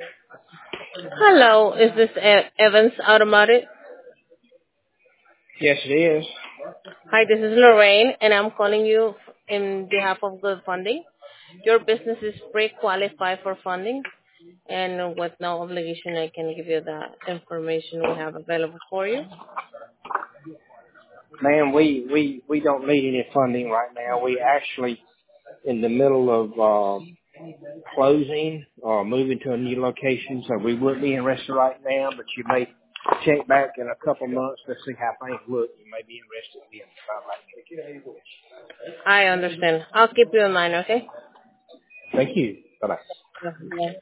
Hello, is this Evans Automotive? Yes, it is. Hi, this is Lorraine, and I'm calling you in behalf of Good Funding. Your business is pre-qualified for funding, and with no obligation, I can give you the information we have available for you. Ma'am, we don't need any funding right now. We actually in the middle of closing or moving to a new location, so we wouldn't be interested right now, but you may check back in a couple months to see how things look. You may be interested again. I understand. I'll keep you in mind, okay? Thank you. Bye-bye. Yeah.